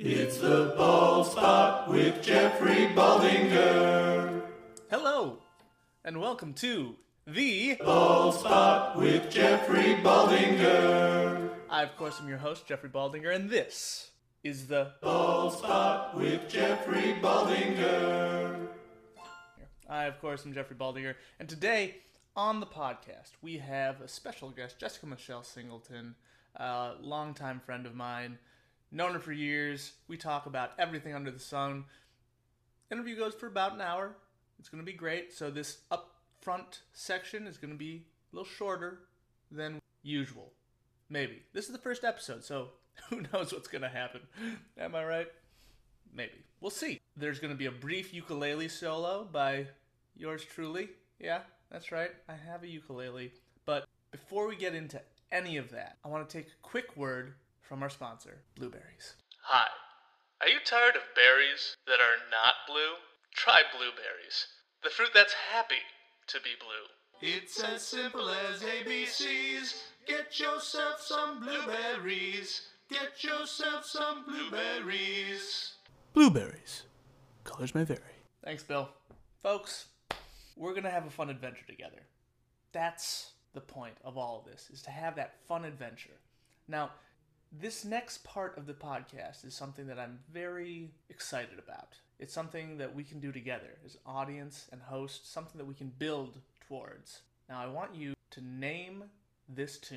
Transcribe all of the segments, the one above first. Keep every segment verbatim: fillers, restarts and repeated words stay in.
It's the Bald Spot with Jeffrey Baldinger. Hello, and welcome to the Bald Spot with Jeffrey Baldinger. I, of course, am your host, Jeffrey Baldinger, and this is the Bald Spot with Jeffrey Baldinger. I, of course, am Jeffrey Baldinger, and today on the podcast we have a special guest, Jessica Michelle Singleton, a longtime friend of mine. Known her for years. We talk about everything under the sun. Interview goes for about an hour. It's going to be great. So this up front section is going to be a little shorter than usual. Maybe. This is the first episode, so who knows what's going to happen. Am I right? Maybe. We'll see. There's going to be a brief ukulele solo by yours truly. Yeah, that's right. I have a ukulele. But before we get into any of that, I want to take a quick word from our sponsor, Blueberries. Hi. Are you tired of berries that are not blue? Try blueberries, the fruit that's happy to be blue. It's as simple as A B Cs. Get yourself some blueberries. Get yourself some blueberries. Blueberries. Colors may vary. Thanks, Bill. Folks, we're going to have a fun adventure together. That's the point of all of this, is to have that fun adventure. Now, this next part of the podcast is something that I'm very excited about. It's something that we can do together as audience and host, something that we can build towards. Now, I want you to name this tune.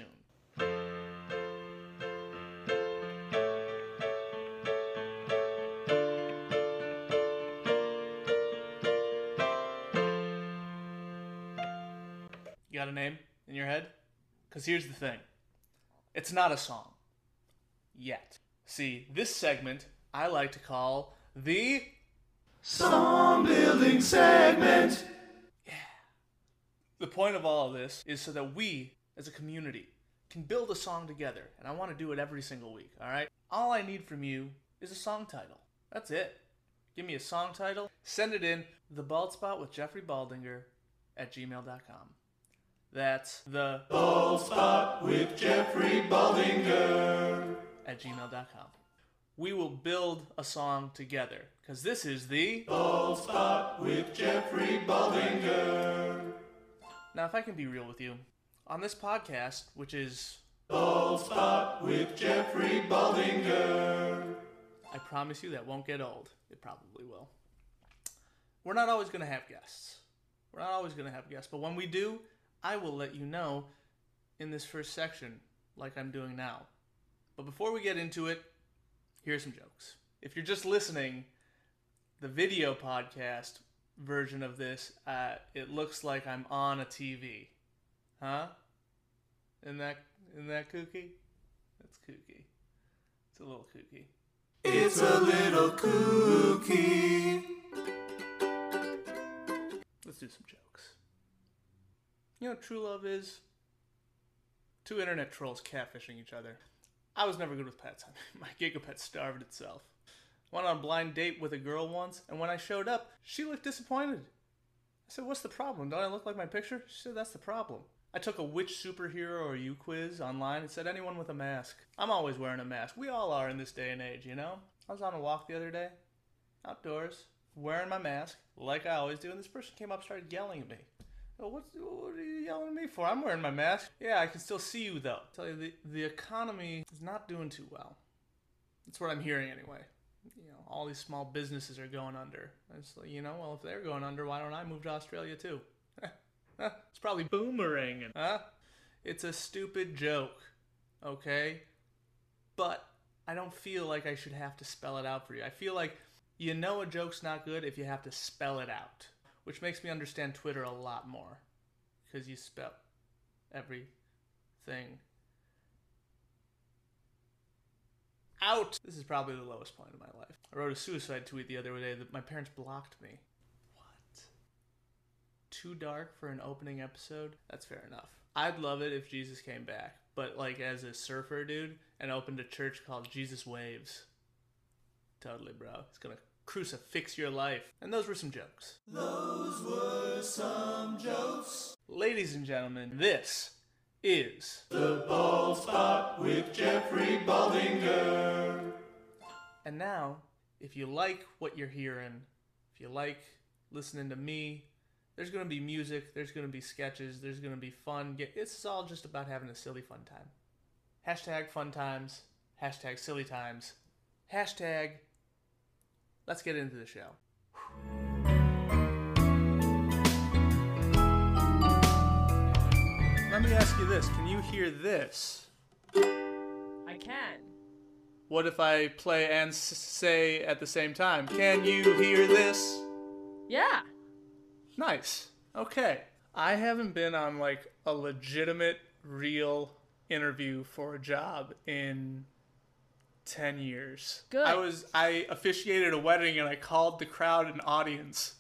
You got a name in your head? Because here's the thing. It's not a song. Yet. See, this segment I like to call the Song building segment. Yeah. The point of all of this is so that we, as a community, can build a song together. And I want to do it every single week, alright? All I need from you is a song title. That's it. Give me a song title. Send it in the Bald Spot with Jeffrey Baldinger at gmail dot com. That's the Bald Spot with Jeffrey Baldinger at gmail dot com. We will build a song together, because this is the Bald Spot with Jeffrey Baldinger. Now, if I can be real with you, on this podcast, which is Bald Spot with Jeffrey Baldinger, I promise you that won't get old. It probably will. We're not always going to have guests. We're not always going to have guests, but when we do, I will let you know in this first section, like I'm doing now. But before we get into it, here's some jokes. If you're just listening, the video podcast version of this, uh, it looks like I'm on a T V. Huh? Isn't that, isn't that kooky? That's kooky. It's a little kooky. It's a little kooky. Let's do some jokes. You know what true love is? Two internet trolls catfishing each other. I was never good with pets. My gigapet starved itself. Went on a blind date with a girl once, and when I showed up, she looked disappointed. I said, "What's the problem? Don't I look like my picture?" She said, "That's the problem." I took a which superhero are you quiz online. It said anyone with a mask. I'm always wearing a mask. We all are in this day and age, you know? I was on a walk the other day, outdoors, wearing my mask, like I always do, and this person came up and started yelling at me. Oh, what's, what are you yelling at me for? I'm wearing my mask. Yeah, I can still see you, though. I tell you, the, the economy is not doing too well. That's what I'm hearing, anyway. You know, all these small businesses are going under. It's like, you know, well, if they're going under, why don't I move to Australia, too? It's probably boomeranging. Huh? It's a stupid joke, okay? But I don't feel like I should have to spell it out for you. I feel like you know a joke's not good if you have to spell it out. Which makes me understand Twitter a lot more. Because you spell everything out. This is probably the lowest point of my life. I wrote a suicide tweet the other day that my parents blocked me. What? Too dark for an opening episode? That's fair enough. I'd love it if Jesus came back. But like as a surfer dude and opened a church called Jesus Waves. Totally, bro. It's gonna crucifix your life. And those were some jokes. Those were some jokes. Ladies and gentlemen, this is The Bald Spot with Jeffrey Baldinger. And now, if you like what you're hearing, if you like listening to me, there's going to be music, there's going to be sketches, there's going to be fun. It's all just about having a silly fun time. Hashtag fun times, hashtag silly times, hashtag let's get into the show. Let me ask you this. Can you hear this? I can. What if I play and s- say at the same time? Can you hear this? Yeah. Nice. Okay. I haven't been on like a legitimate, real interview for a job in ten years. Good. I was I officiated a wedding and I called the crowd an audience.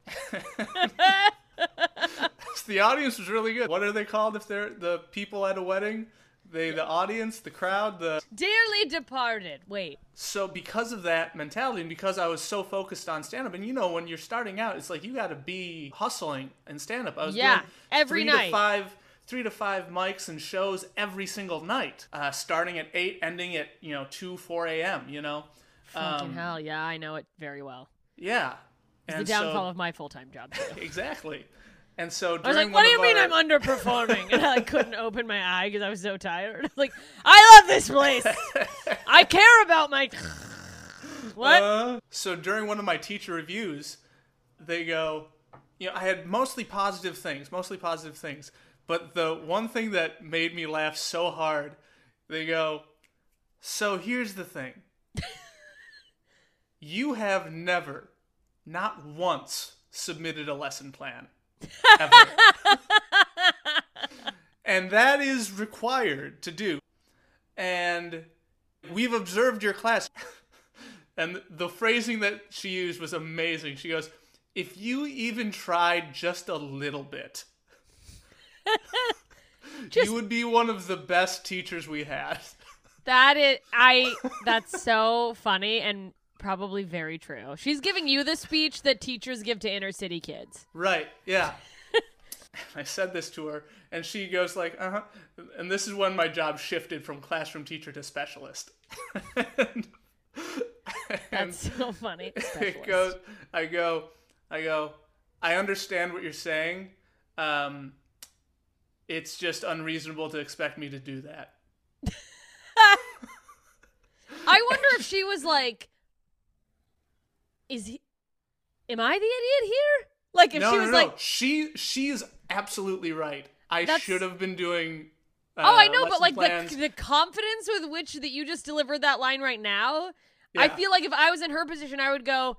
The audience was really good. What are they called if they're the people at a wedding? They the audience, the crowd, the Dearly departed. Wait. So because of that mentality and because I was so focused on stand-up, and you know when you're starting out, it's like you got to be hustling in stand-up. I was Yeah, doing every three night. to five, three to five mics and shows every single night, uh, starting at eight, ending at you know two, four a.m. You know, Fucking Um, hell, yeah, I know it very well. yeah, It's and the downfall so, of my full-time job, too. exactly. And so I was during like, one what do you of mean our- I'm underperforming? And I like, couldn't open my eye because I was so tired. I was like, I love this place. I care about my... What? Uh, so during one of my teacher reviews, they go, you know, I had mostly positive things, mostly positive things. But the one thing that made me laugh so hard, they go, so here's the thing. You have never, not once, submitted a lesson plan. Ever. And that is required to do. And we've observed your class. And the phrasing that she used was amazing. She goes, if you even tried just a little bit, Just- you would be one of the best teachers we had. That is... I... That's so funny and probably very true. She's giving you the speech that teachers give to inner city kids. Right, yeah. I said this to her, and she goes like, uh-huh. And this is when my job shifted from classroom teacher to specialist. and, That's so funny. It Specialist. goes, I go, I go, I understand what you're saying. Um, it's just unreasonable to expect me to do that. I wonder if she was like, is he, am I the idiot here? Like if no, she no, was no. like, she, she's absolutely right. I That's- should have been doing. Uh, oh, I know, but lesson like plans. the, the confidence with which that you just delivered that line right now, I Yeah. feel like if I was in her position, I would go,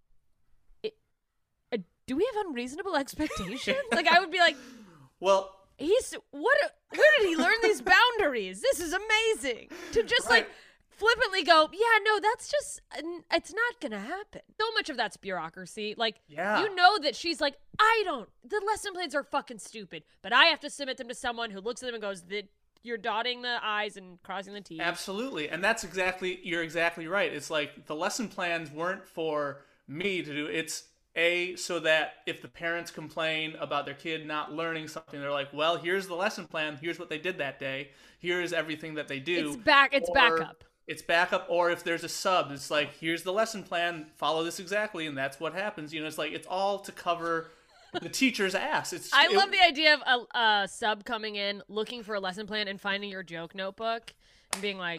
"I- uh, do we have unreasonable expectations? Like I would be like, Well, he's, what, where did he learn these boundaries? This is amazing. To just like Right. flippantly go, yeah, no, that's just, it's not going to happen. So much of that's bureaucracy. Like, Yeah. you know that she's like, I don't, the lesson plans are fucking stupid, but I have to submit them to someone who looks at them and goes, that you're dotting the I's and crossing the T's. absolutely. And that's exactly, you're exactly right. It's like the lesson plans weren't for me to do. It's A, so that if the parents complain about their kid not learning something, they're like, well, here's the lesson plan. Here's what they did that day. Here's everything that they do. It's back, it's Or backup. It's backup. Or if there's a sub, it's like, here's the lesson plan. Follow this exactly. And that's what happens. You know, it's like, it's all to cover the teacher's ass. It's I it- love the idea of a, a sub coming in, looking for a lesson plan and finding your joke notebook and being like,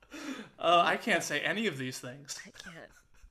Uh, I can't say any of these things. I can't.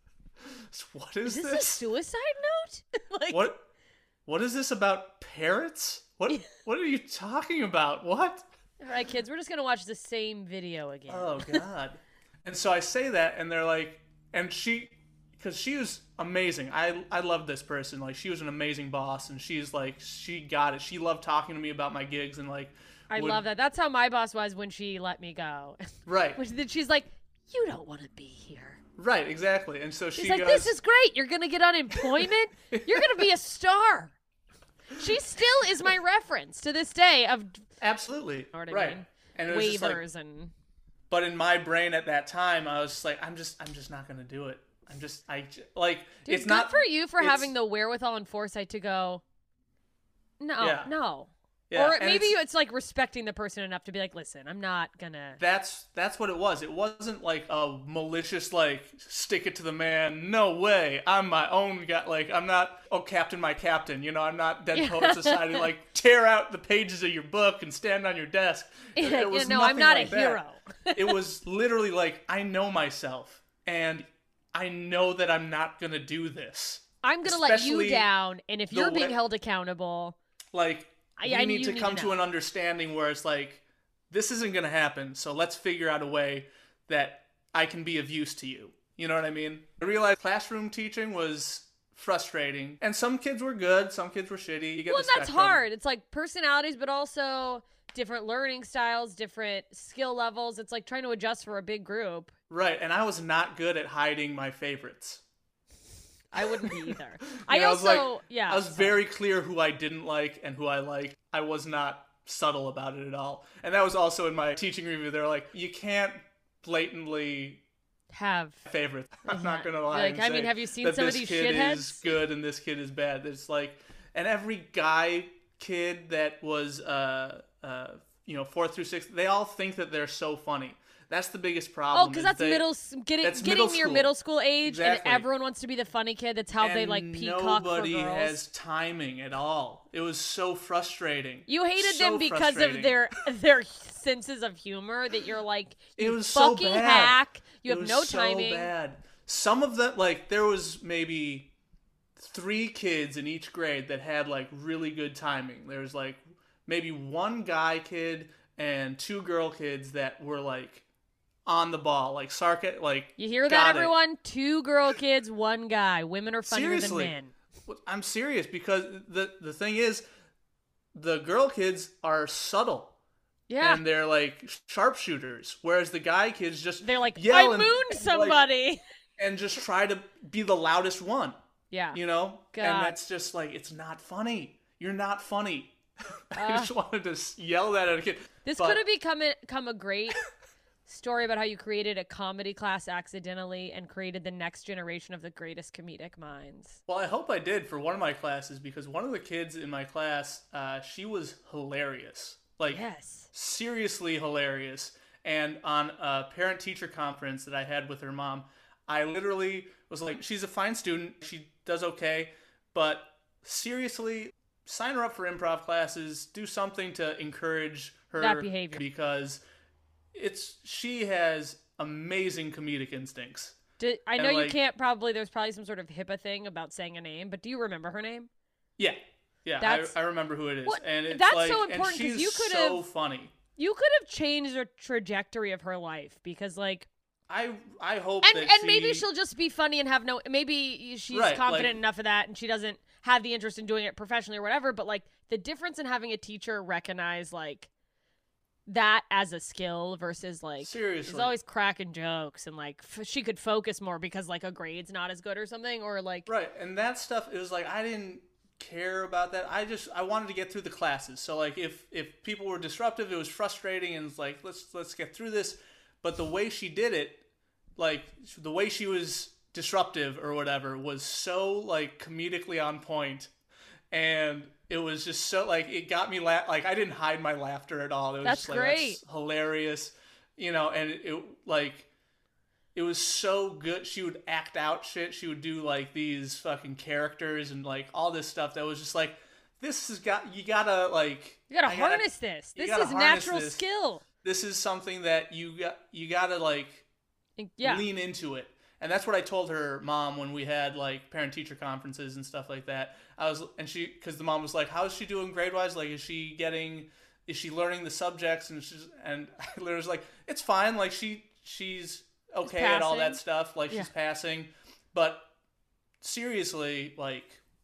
What is, Is this, this? a suicide note? Like, What? What is this about parrots? What? What are you talking about? What? all right, kids, we're just going to watch the same video again. Oh God! And so I say that, and they're like, and she, because she was amazing. I I love this person. Like she was an amazing boss, and she's like, she got it. She loved talking to me about my gigs, and like, I would- love that. That's how my boss was when she let me go. Right, Which then she's like, you don't want to be here. right, exactly. And so She's she like, goes, this is great. You're going to get unemployment. You're going to be a star. She still is my reference to this day of absolutely know what I right. mean? And it was just like, waivers and but in my brain at that time, I was just like, I'm just, I'm just not gonna do it. I'm just, I j- like, Dude, it's good not for you for it's- having the wherewithal and foresight to go, no, Yeah. no. Yeah, or and maybe it's- it's like respecting the person enough to be like, listen, I'm not gonna. That's that's what it was. It wasn't like a malicious like stick it to the man. No way. I'm my own guy. Like I'm not. Oh, Captain, my captain. You know, I'm not Dead Poet Society. Like tear out the pages of your book and stand on your desk. It, it was you know, I'm nothing not like a that. hero. It was literally like I know myself and I know that I'm not gonna do this. I'm gonna let you Especially down, and if the you're being way- held accountable, Like I- we I- need you to need come to to, know. an understanding where it's like this isn't gonna happen. So let's figure out a way that I can be of use to you. You know what I mean? I realized classroom teaching was frustrating, and some kids were good, some kids were shitty. You get well, the that's spectrum. hard. It's like personalities, but also different learning styles, different skill levels. It's like trying to adjust for a big group. Right, and I was not good at hiding my favorites. I wouldn't be either. You I know, was also, like- yeah. I was sorry. very clear who I didn't like and who I liked. I was not subtle about it at all. And that was also in my teaching review. They're like, you can't blatantly have. favorite. I'm Yeah. not gonna lie. Like, and I mean, say have you seen that some of this these kid shitheads? is good and this kid is bad. It's like, and every guy kid that was, uh, uh, you know, fourth through sixth, they all think that they're so funny. That's the biggest problem. Oh, because is that's they- middle, s- getting that's getting middle near school. middle school age, Exactly. and everyone wants to be the funny kid. That's how they and like peacock nobody for girls. has timing at all. It was so frustrating. You hated So them because of frustrating. their their senses of humor. That you're like, It you was so fucking bad. hack. You It have was no so timing. bad. Some of them, like, there was maybe three kids in each grade that had, like, really good timing. There was, like, maybe one guy kid and two girl kids that were, like, on the ball. Like, sarca- like, You hear got that, it. everyone? Two girl kids, one guy. Women are funnier Seriously. than men. I'm serious because the, the thing is, the girl kids are subtle. Yeah. And they're, like, sharpshooters. Whereas the guy kids just They're like, yell I and, mooned like, somebody. and just try to be the loudest one. yeah. You know? God. And that's just like, it's not funny. You're not funny. I Uh. just wanted to s- yell that at a kid. This But- could have become a, become a great story about how you created a comedy class accidentally and created the next generation of the greatest comedic minds. Well, I hope I did for one of my classes because one of the kids in my class, uh, she was hilarious. Like, Yes. seriously hilarious. And on a parent-teacher conference that I had with her mom, I literally was like, she's a fine student. She does okay. But seriously, sign her up for improv classes. Do something to encourage her That behavior. because it's she has amazing comedic instincts. Do, I And, know you like- can't probably, there's probably some sort of HIPAA thing about saying a name, but do you remember her name? Yeah. Yeah, That's- I, I remember who it is. What- And it's that's like, so and important 'cause she's you could so have- funny. You could have changed the trajectory of her life because, like, I I hope and that and she, maybe she'll just be funny and have no, maybe she's Right, confident like- enough of that and she doesn't have the interest in doing it professionally or whatever. But like the difference in having a teacher recognize like that as a skill versus like Seriously. she's always cracking jokes and like f- she could focus more because like a grade's not as good or something, or like Right, and that stuff, it was like I didn't care about that. I just I wanted to get through the classes. So like if if people were disruptive, it was frustrating and it's like let's let's get through this. But the way she did it, like the way she was disruptive or whatever was so like comedically on point, and it was just so like it got me la- like I didn't hide my laughter at all. It was That's just like great. that's hilarious, you know, and it, it like it was so good. She would act out shit. She would do like these fucking characters and like all this stuff that was just like this has got you gotta like you gotta I gotta- harness this. you This gotta is harness natural this. skill. This is something that you got you gotta like Yeah. lean into it. And that's what I told her mom when we had like parent teacher conferences and stuff like that. I was and she because the mom was like, "How is she doing grade wise? Like, is she getting? Is she learning the subjects?" And she's and I literally was like, "It's fine. Like she she's okay at all that passing. stuff. Like Yeah. she's passing, but seriously, like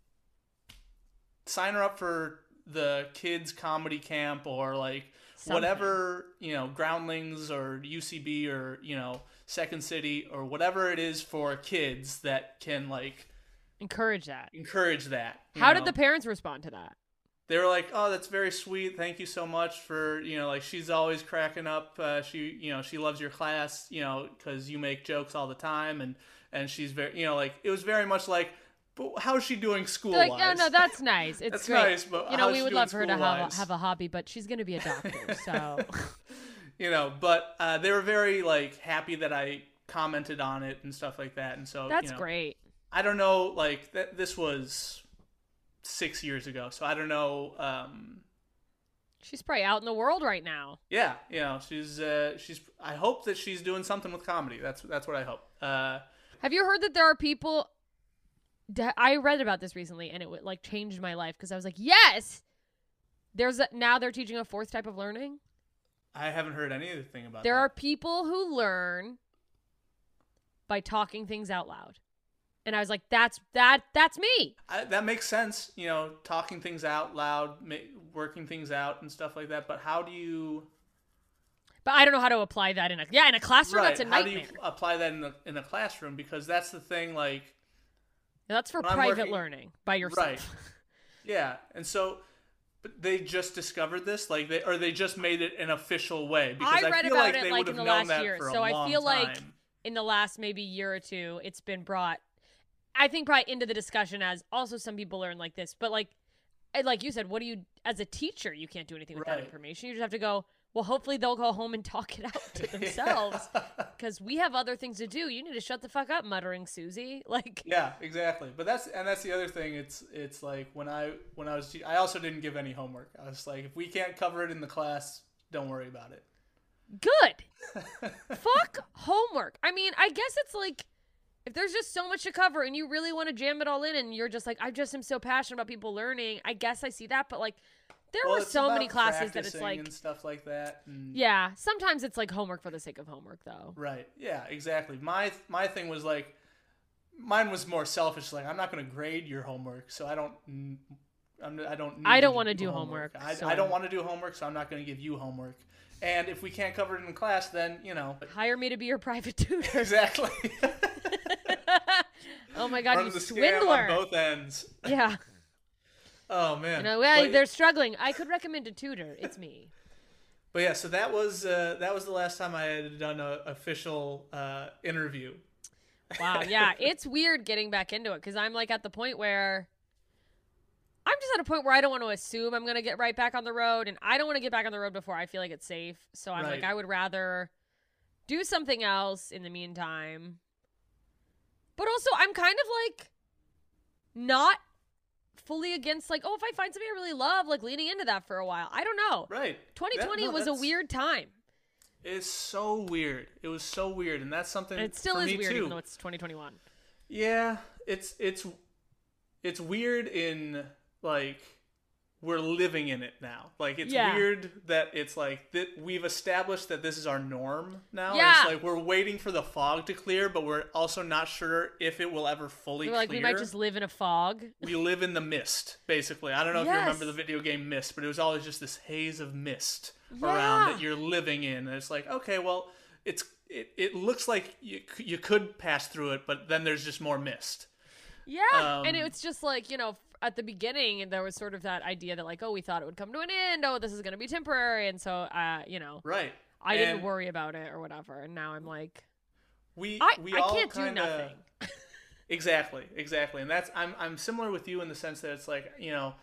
sign her up for the kids comedy camp or like." Something. Whatever, you know, Groundlings or U C B or, you know, Second City or whatever it is for kids that can, like, Encourage that. encourage that. you How know? did the parents respond to that? They were like, oh, that's very sweet. Thank you so much for, you know, like, she's always cracking up. Uh, she, you know, she loves your class, you know, because you make jokes all the time. And, and she's very, you know, like, it was very much like, but how's she doing school They're wise? like, no, no, that's nice. It's That's great. nice, but you know, how's we she would doing love for her to have a, school-wise? have a hobby, but she's gonna be a doctor, so. You know, but uh, they were very like happy that I commented on it and stuff like that, and so That's you know, great. I don't know, like th- this was six years ago, so I don't know. Um, She's probably out in the world right now. yeah, you know, she's uh, she's. I hope that she's doing something with comedy. That's that's what I hope. Uh, Have you heard that there are people? I read about this recently, and it would like changed my life because I was like, yes, there's a, now they're teaching a fourth type of learning. I haven't heard anything about. There that. are people who learn by talking things out loud. And I was like, that's that that's me. I, that makes sense, you know, talking things out loud, ma- working things out and stuff like that. But how do you? But I don't know how to apply that in a yeah, in a classroom, Right. that's a How nightmare. do you apply that in the in a classroom? Because that's the thing, like. That's for when I'm private working- learning by yourself. Right. Yeah, and so, but they just discovered this, like they or they just made it an official way. Because I I, read feel about like it they like would in have the known last that year. for a So I long feel like time. in the last maybe year or two, it's been brought, I think, probably into the discussion as also some people learn like this. But like, and like you said, what do you, as a teacher, you can't do anything with Right. that information. You just have to go, well, hopefully they'll go home and talk it out to themselves because we have other things to do. You need to shut the fuck up, muttering Susie. Like, Yeah, exactly. But that's and that's the other thing. It's it's like when I when I was te- I also didn't give any homework. I was like, if we can't cover it in the class, don't worry about it. good. Fuck homework. I mean, I guess it's like, if there's just so much to cover and you really want to jam it all in and you're just like, I just am so passionate about people learning, I guess I see that. But like, there Well, were it's so about many classes that it's practicing like, and stuff like that. And, yeah, sometimes it's like homework for the sake of homework though. Right. Yeah. Exactly. My my thing was like, mine was more selfish. Like, I'm not going to grade your homework, so I don't. I'm, I don't. Need I don't you wanna to do homework, I, so- I don't want to do homework, so I'm not going to give you homework. And if we can't cover it in class, then you know. Hire me to be your private tutor. Exactly. Oh my God, Run you the scam swindler. on both ends. Yeah. Oh man. You know, well, But- they're struggling. I could recommend a tutor. It's me. But yeah, so that was uh, that was the last time I had done an official uh, interview. Wow, yeah, it's weird getting back into it because I'm like at the point where I'm just at a point where I don't want to assume I'm going to get right back on the road, and I don't want to get back on the road before I feel like it's safe. So I'm like, Right. I would rather do something else in the meantime. But also, I'm kind of like not fully against like, oh, if I find something I really love, like leaning into that for a while. I don't know. Right. twenty twenty That- no, was a that's- weird time. It's so weird. It was so weird, and that's something. And it still for is me weird, too. even though it's twenty twenty-one. Yeah, it's it's it's weird in like we're living in it now. Like it's Yeah. weird that it's like that we've established that this is our norm now. and Yeah. It's like we're waiting for the fog to clear, but we're also not sure if it will ever fully We were like, clear. we might just live in a fog. We live in the mist, basically. I don't know if you remember Yes. the video game Mist, but it was always just this haze of mist Yeah. around that you're living in. And it's like, okay, well, it's it, it looks like you c- you could pass through it, but then there's just more mist. Yeah, Um, and it's just like, you know, f- at the beginning, there was sort of that idea that like, oh, we thought it would come to an end. Oh, this is going to be temporary. And so, uh, you know, Right. I didn't And worry about it or whatever. And now I'm like, We I, we I all can't do kinda, nothing. Exactly, exactly. And that's I'm I'm similar with you in the sense that it's like, you know,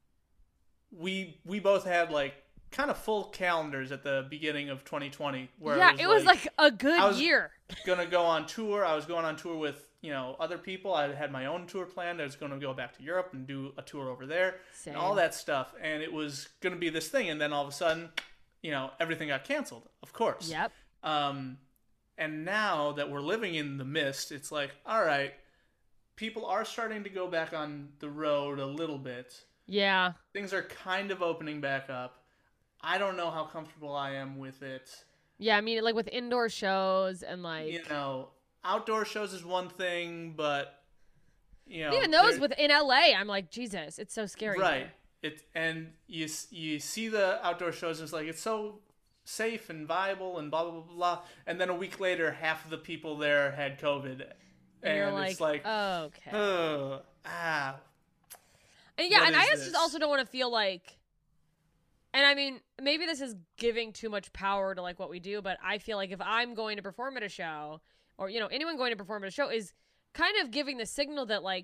we we both had like kind of full calendars at the beginning of twenty twenty where Yeah, it was, it was like, a good I was- year. gonna go on tour. I was going on tour with, you know, other people. I had my own tour planned. I was gonna go back to Europe and do a tour over there Same. and all that stuff. And it was gonna be this thing. And then all of a sudden, you know, everything got canceled. Of course. Yep. Um, and now that we're living in the mist, it's like, all right, people are starting to go back on the road a little bit. Yeah. Things are kind of opening back up. I don't know how comfortable I am with it. Yeah, I mean, like with indoor shows and like, You know, outdoor shows is one thing, but you know, even those there- with in L A, I'm like, Jesus, it's so scary. right. here. It and you s- you see the outdoor shows, and it's like it's so safe and viable and blah blah blah blah. And then a week later, half of the people there had COVID, and, And you're like, it's like, okay. oh, ah, And yeah, what and I is just this? also don't want to feel like, and I mean, maybe this is giving too much power to like what we do, but I feel like if I'm going to perform at a show, or you know, anyone going to perform at a show is kind of giving the signal that like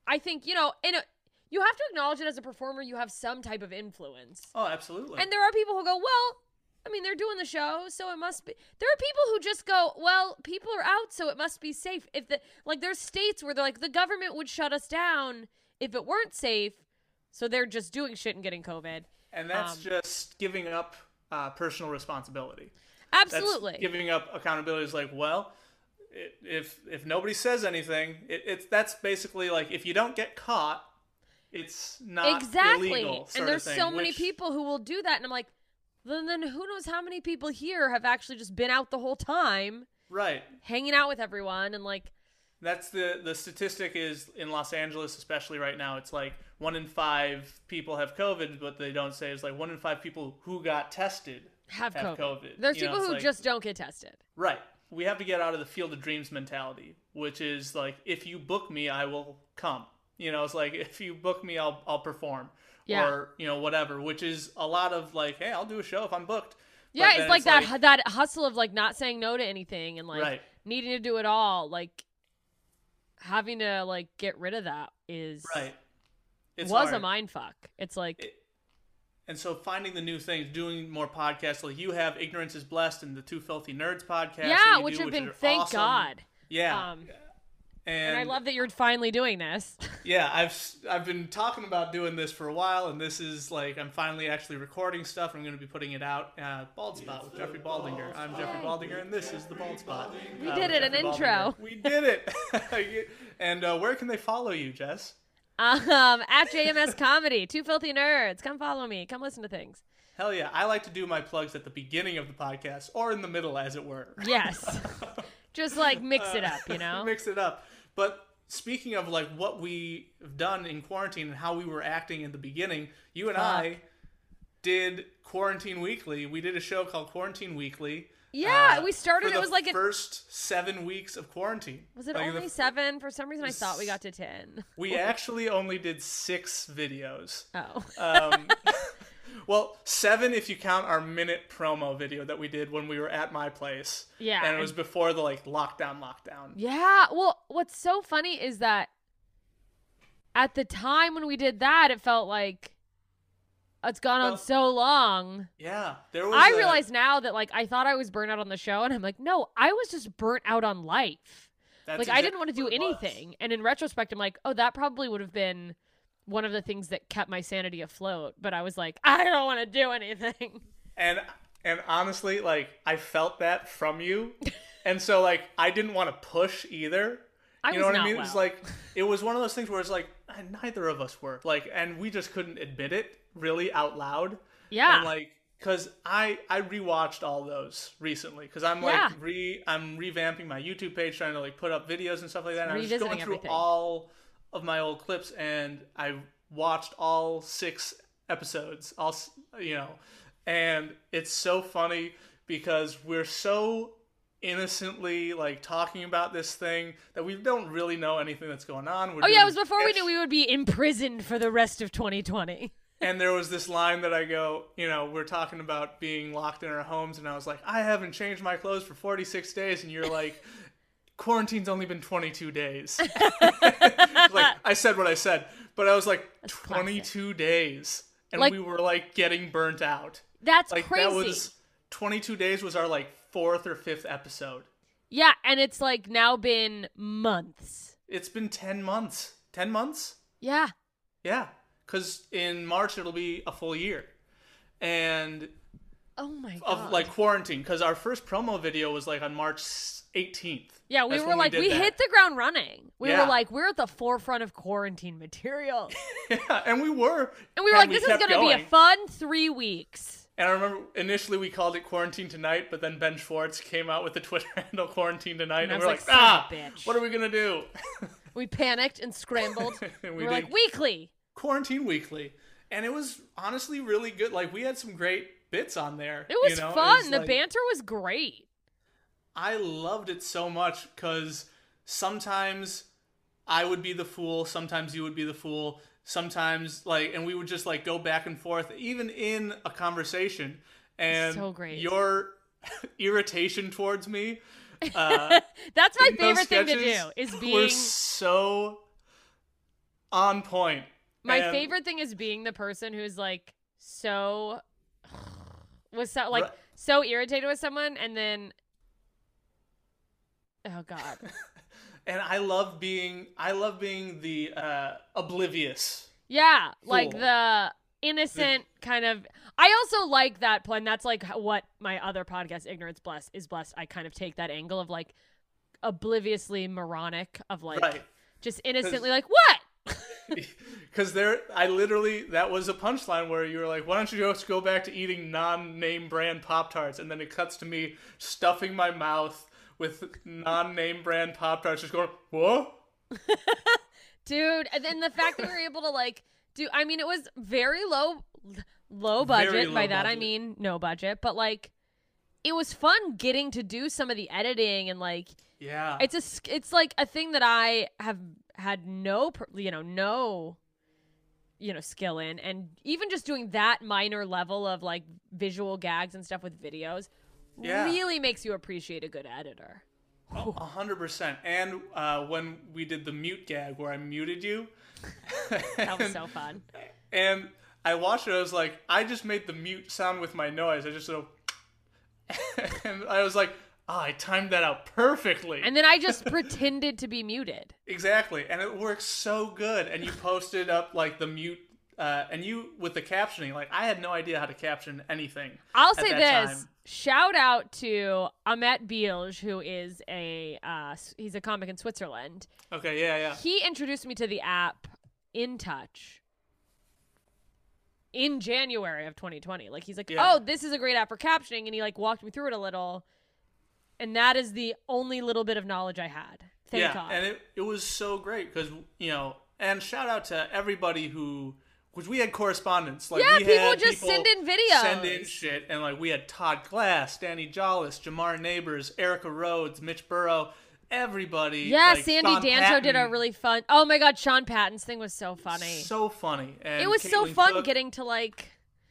I think, you know, in a, you have to acknowledge that as a performer, you have some type of influence. Oh, absolutely. And there are people who go, well, I mean, they're doing the show, so it must be. There are people who just go, well, people are out, so it must be safe. If the like, there's states where they're like, the government would shut us down if it weren't safe, so they're just doing shit and getting COVID. And that's um, just giving up uh, personal responsibility. Absolutely. That's giving up accountability is like, well, it, if if nobody says anything, it, it's that's basically like if you don't get caught, it's not exactly. illegal. Sort And there's of thing, so many which, people who will do that, and I'm like, then then who knows how many people here have actually just been out the whole time, right, hanging out with everyone, and like. That's the the statistic is in Los Angeles, especially right now. It's like one in five people have COVID, but they don't say it's like one in five people who got tested Have, have COVID. COVID. There's You know, people it's who like- just don't get tested. Right. We have to get out of the field of dreams mentality, which is like, if you book me, I will come. You know, it's like, if you book me, I'll I'll perform. Yeah. Or, you know, whatever, which is a lot of like, hey, I'll do a show if I'm booked. But Yeah, then it's like that that hustle of like not saying no to anything and like Right. needing to do it all. Like having to like get rid of that is Right. It's was hard. a mind fuck. It's like It- And so finding the new things, doing more podcasts, like you have Ignorance is Blessed and the Two Filthy Nerds podcast. that yeah, you which do, have which been are thank awesome. God. Yeah. Um, and, and I love that you're finally doing this. Yeah, I've I've been talking about doing this for a while, and this is like I'm finally actually recording stuff. I'm going to be putting it out. Uh, Bald Spot with Jeffrey Baldinger. I'm Jeffrey Baldinger, and this is the Bald Spot. We uh, did with it, an Jeffrey intro. Baldinger. We did it. And uh, where can they follow you, Jess? Um, at J M S Comedy, Two Filthy Nerds. Come follow me. Come listen to things. Hell yeah! I like to do my plugs at the beginning of the podcast, or in the middle, as it were. Yes. Just like mix it up, you know? Mix it up. But speaking of like what we've done in quarantine and how we were acting in the beginning, you and Fuck. I did Quarantine Weekly. We did a show called Quarantine Weekly. Yeah, uh, we started. for It the was like a, first seven weeks of quarantine. was it Like, only the- seven? For some reason, I thought we got to ten. We actually only did six videos. Oh. Um, well, seven if you count our minute promo video that we did when we were at my place. Yeah, and it was and- before the like lockdown, lockdown. Yeah. Well, what's so funny is that at the time when we did that, it felt like it's gone on Well, so long. Yeah, there was. I a- realize now that like I thought I was burnt out on the show, and I'm like, no, I was just burnt out on life. that's Like I didn't exactly want to do what it was. anything. And in retrospect, I'm like, oh, that probably would have been one of the things that kept my sanity afloat. But I was like, I don't want to do anything. And and honestly, like I felt that from you, and so like I didn't want to push either. I you know was what I not mean? well. It's like it was one of those things where it's like uh, neither of us were like, and we just couldn't admit it really out loud. Yeah. And like, cause I I rewatched all those recently, cause I'm like Yeah. re I'm revamping my YouTube page, trying to like put up videos and stuff like that. And I was just Revisiting going through everything. all of my old clips, and I watched all six episodes. All s- you know, and it's so funny because we're so innocently like talking about this thing that we don't really know anything that's going on. We're Oh yeah, it was doing before we sketch- knew we would be imprisoned for the rest of twenty twenty. And there was this line that I go, you know, we're talking about being locked in our homes, and I was like, I haven't changed my clothes for forty-six days, and you're like, quarantine's only been twenty-two days. Like, I said what I said, but I was like, That's classic. twenty-two days, and Like- we were like getting burnt out. That's Like crazy. that was twenty-two days was our like fourth or fifth episode. Yeah, and it's like now been months. It's been ten months. ten months? Yeah. Yeah. Because in March it'll be a full year. And Oh my god. of like quarantine, because our first promo video was like on March eighteenth. yeah, we That's were when like, did we, that. hit the ground running. We Yeah. were like, we're at the forefront of quarantine material. Yeah, and we were. And we were like, this is kept going to be a going. fun three weeks. And I remember initially we called it Quarantine Tonight, but then Ben Schwartz came out with the Twitter handle Quarantine Tonight, And and, I we was were like, like, ah, son of a bitch. what are we gonna do? We panicked and scrambled. And we we were like, did weekly. Quarantine Weekly, and it was honestly really good. Like we had some great bits on there. It was you know? fun. It's the like- banter was great. I loved it so much because sometimes I would be the fool, sometimes you would be the fool, sometimes like, and we would just like go back and forth, even in a conversation. And So great. your irritation towards me, uh, That's my in those favorite thing to do sketches is were being so on point. My And- favorite thing is being the person who's like so was so like Right. so irritated with someone and then oh god. And I love being I love being the uh, oblivious. Yeah, like Fool. the innocent kind of. I also like that plan. That's like what my other podcast, Ignorance Blessed, is Blessed. I kind of take that angle of like obliviously moronic of like Right. just innocently like what? Because there, I literally, that was a punchline where you were like, why don't you just go back to eating non-name brand Pop-Tarts? And then it cuts to me stuffing my mouth with non-name brand Pop-Tarts, just going, what? Dude, and then the fact that we were able to like do, I mean, it was very low, low budget. Very low By that I budget. mean no budget, but like it was fun getting to do some of the editing and like Yeah. it's a sk- it's like a thing that I have had no per- you know no you know skill in, and even just doing that minor level of like visual gags and stuff with videos Yeah. really makes you appreciate a good editor. A hundred percent. And uh, when we did the mute gag where I muted you, That was so fun. and I watched it, I was like, I just made the mute sound with my noise. I just sort of, and I was like, oh, I timed that out perfectly. And then I just pretended to be muted. Exactly, and it works so good. And you posted up like the mute, uh, and you with the captioning. Like I had no idea how to caption anything. I'll at say that this. time. Shout out to Ahmet Bielge, who is a uh, s- he's a comic in Switzerland. Okay, yeah, yeah. He introduced me to the app In Touch in January of twenty twenty. Like he's like, Yeah. "Oh, this is a great app for captioning," and he like walked me through it a little. And that is the only little bit of knowledge I had. Thank yeah, God. and it it was so great because you know, and shout out to everybody who. Which we had correspondence. Like, Yeah, we people had just people send in videos. Send in shit. And, like, we had Todd Glass, Danny Jollis, Jamar Neighbors, Erica Rhodes, Mitch Burrow, everybody. yeah, like, Sandy Sean Danto did a Patton. really fun. Oh my God, Sean Patton's thing was so funny. So funny. And it was so Caitlin fun Cook, getting to like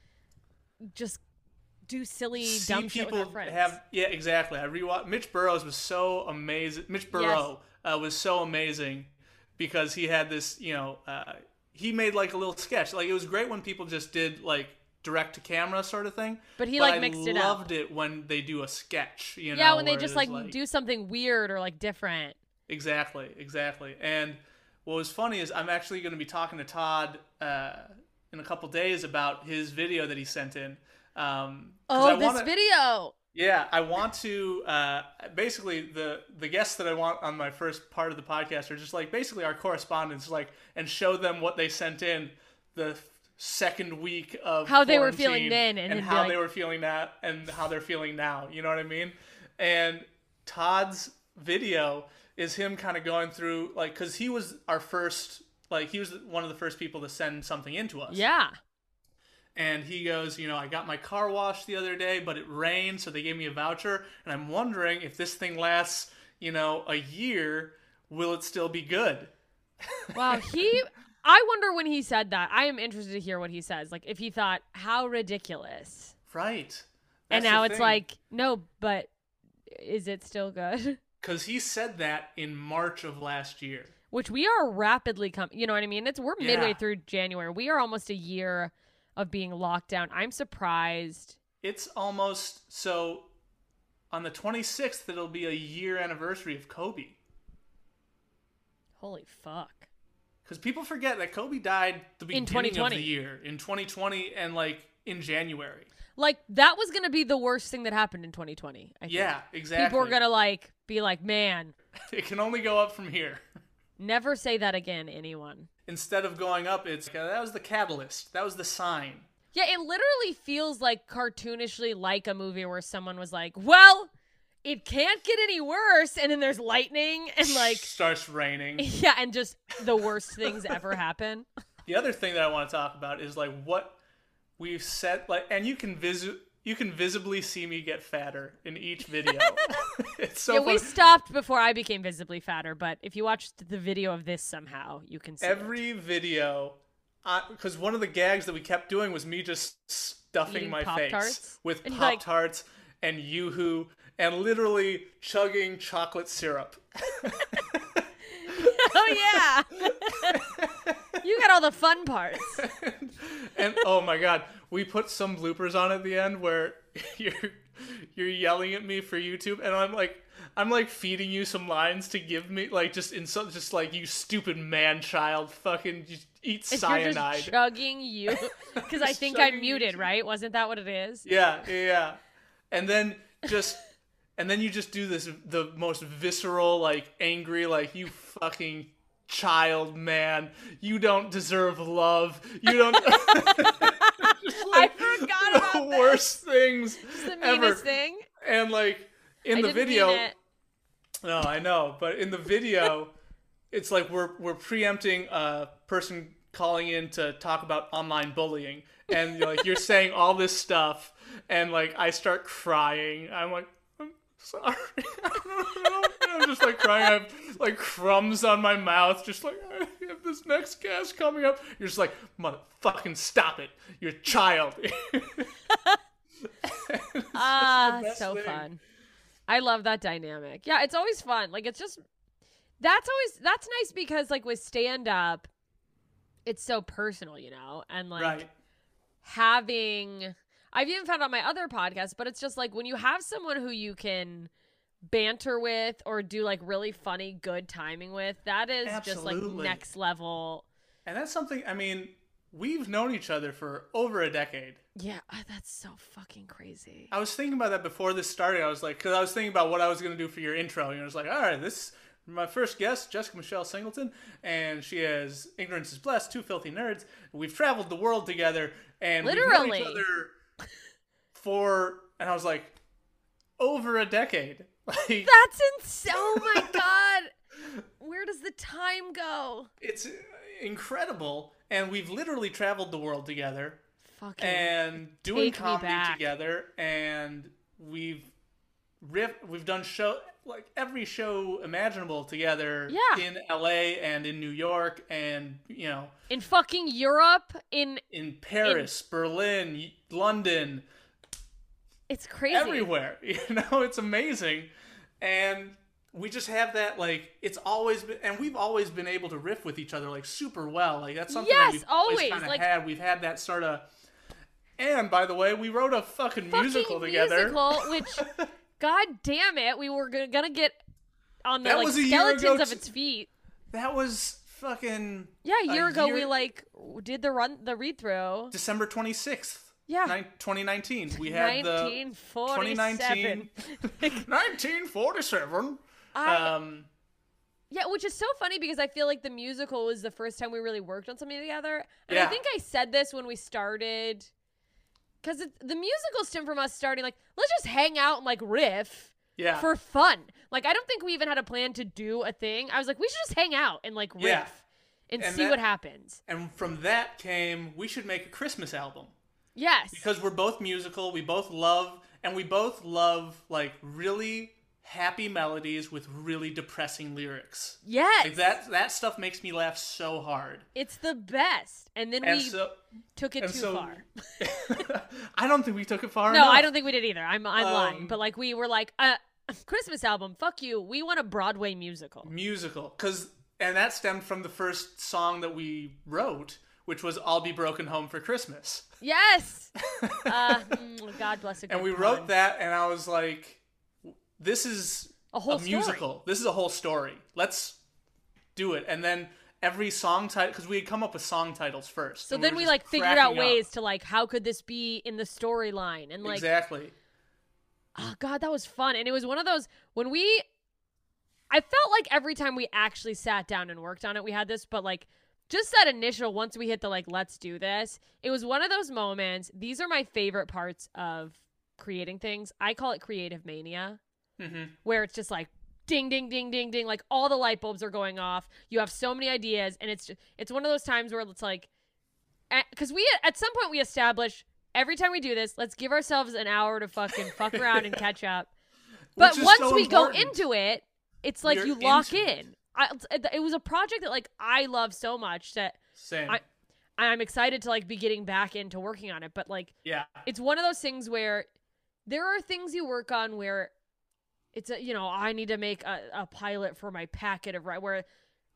just do silly see dumb shit with people our friends. have yeah exactly. I rewatched Mitch Burrows was so amazing. Mitch Burrow uh, was so amazing because he had this you know uh, he made like a little sketch. Like it was great when people just did like direct to camera sort of thing. But he, but like, I mixed it up. loved it when they do a sketch. You know, yeah, when they where just it's like, do something weird or like different. Exactly, exactly. And what was funny is I'm actually going to be talking to Todd uh, in a couple days about his video that he sent in. Um, 'cause Oh, I this wanna, video. Yeah, I want to. Uh, basically, the the guests that I want on my first part of the podcast are just like basically our correspondents, like, and show them what they sent in the f- second week of How they were feeling quarantine then, and and then be how like- they were feeling that, and how they're feeling now. You know what I mean? And Todd's video is him kind of going through like because he was our first, like he was one of the first people to send something into us. Yeah. And he goes, you know, I got my car washed the other day, but it rained, so they gave me a voucher. And I'm wondering if this thing lasts, you know, a year, will it still be good? Wow. He. I wonder when he said that. I am interested to hear what he says. Like if he thought how ridiculous, Right. and now it's like no, but is it still good? because he said that in March of last year. Which we are rapidly coming. You know what I mean? It's we're midway Yeah. through January. We are almost a year of being locked down. I'm surprised. It's almost so. On the twenty-sixth, it'll be a year anniversary of Kobe. Holy fuck. Because people forget that Kobe died the In beginning twenty twenty. of the year in twenty twenty and like in January. Like that was gonna be the worst thing that happened in twenty twenty. I think. Yeah, exactly. People were gonna like be like, man, It can only go up from here. never say that again, anyone. Instead of going up, it's that was the catalyst. That was the sign. Yeah, it literally feels like cartoonishly like a movie where someone was like, well, it can't get any worse, and then there's lightning and like Starts raining. yeah, and just the worst things ever happen. The other thing that I want to talk about is like what we've set, like, and you can visit. You can visibly see me get fatter in each video. It's so yeah, funny. we stopped before I became visibly fatter, but if you watched the video of this somehow, you can see it. Every video, because one of the gags that we kept doing was me just stuffing Eating my Pop-Tarts? face with And you're like- Pop-Tarts and Yoo-Hoo and literally chugging chocolate syrup. Oh yeah. all the fun parts. And oh my god, we put some bloopers on at the end where you're you're yelling at me for YouTube, and I'm like I'm like feeding you some lines to give me like just in so just like you stupid man child, fucking just eat If cyanide. you're just chugging you, because I think I'm muted, right? Wasn't that what it is? Yeah, yeah, yeah. And then just and then you just do this the most visceral, like angry, like you fucking child man, you don't deserve love. You don't. Just, like, I forgot about the this. worst things It's the ever. meanest thing. And like in I the didn't video, mean it. no, I know, but in the video, it's like we're we're preempting a person calling in to talk about online bullying, and you're like you're saying all this stuff, and like I start crying. I'm like, I'm sorry. I don't know. And I'm just like crying. I have like crumbs on my mouth, just like I have this next guest coming up. You're just like, motherfucking stop it. You're a child. Ah, best so thing. fun. I love that dynamic. Yeah, it's always fun. Like it's just that's always that's nice because like with stand up, it's so personal, you know, and like Right. having I've even found on my other podcast, but it's just like when you have someone who you can banter with or do like really funny, good timing with, that is just like Absolutely. next level. And that's something, I mean, we've known each other for over a decade. Yeah, ah, that's so fucking crazy. I was thinking about that before this started. I was like, because I was thinking about what I was going to do for your intro. And I was like, all right, this my first guest, Jessica Michelle Singleton, and she has Ignorance is Blessed, Two Filthy Nerds. We've traveled the world together, and we've known Literally. each other for, and I was like, over a decade. Like, That's insane. Oh my god. Where does the time go? it's incredible. And we've literally traveled the world together. Fucking And doing Take me comedy back. together, and we've riff, we've done show like every show imaginable together Yeah. in L A and in New York, and you know in fucking Europe, in in Paris, Berlin, y- London, it's crazy. everywhere. You know, it's amazing, and we just have that like it's always been, and we've always been able to riff with each other like super well. Like that's something Yes, that we've always, kind of like- had. We've had that sort of. And by the way, we wrote a fucking, Fucking musical together. musical, which, god damn it, we were gonna, gonna get on the That like was a year skeletons ago of t- its feet. That was fucking Yeah, a year a ago year- we like did the run, the read through. December twenty-sixth. Yeah. Nine, twenty nineteen. We had nineteen forty-seven. the nineteen forty-seven. I, Um, yeah, which is so funny because I feel like the musical was the first time we really worked on something together. And I Yeah. think I said this when we started, because the musical stemmed from us starting like, let's just hang out and like riff yeah. for fun. Like, I don't think we even had a plan to do a thing. I was like, we should just hang out and like riff Yeah. and, And see that- what happens. and from that came, we should make a Christmas album. Yes. Because we're both musical, we both love, and we both love, like, really happy melodies with really depressing lyrics. yes. Like, that, that stuff makes me laugh so hard. It's the best. And then And we so... took it and too so- far. I don't think we took it far No, enough. I don't think we did either. I'm I'm lying. Um, But like we were like, uh, Christmas album, fuck you. We want a Broadway musical. Musical. Cause, and that stemmed from the first song that we wrote, which was I'll Be Broken Home for Christmas. Yes. uh, mm, God bless a good And we pun. wrote that, and I was like, this is A whole a musical. This is a whole story. Let's do it. And then every song title, because we had come up with song titles first. So and then were we just like figured out cracking up. ways to like, how could this be in the storyline? And like, Exactly. oh God, that was fun. And it was one of those when we, I felt like every time we actually sat down and worked on it, we had this, but like just that initial, once we hit the like, let's do this, it was one of those moments. These are my favorite parts of creating things. I call it creative mania, Mm-hmm. where it's just like ding, ding, ding, ding, ding. Like all the light bulbs are going off. You have so many ideas. And it's just, it's one of those times where it's like, because we, at some point we established every time we do this, let's give ourselves an hour to fucking fuck around and catch up. But Which is once so we important. go into it, it's like You're you lock into it. in. I, it was a project that like I love so much that Same. I- I'm excited to like be getting back into working on it. But like, yeah. it's one of those things where there are things you work on where it's a, you know, I need to make a, a pilot for my packet of right where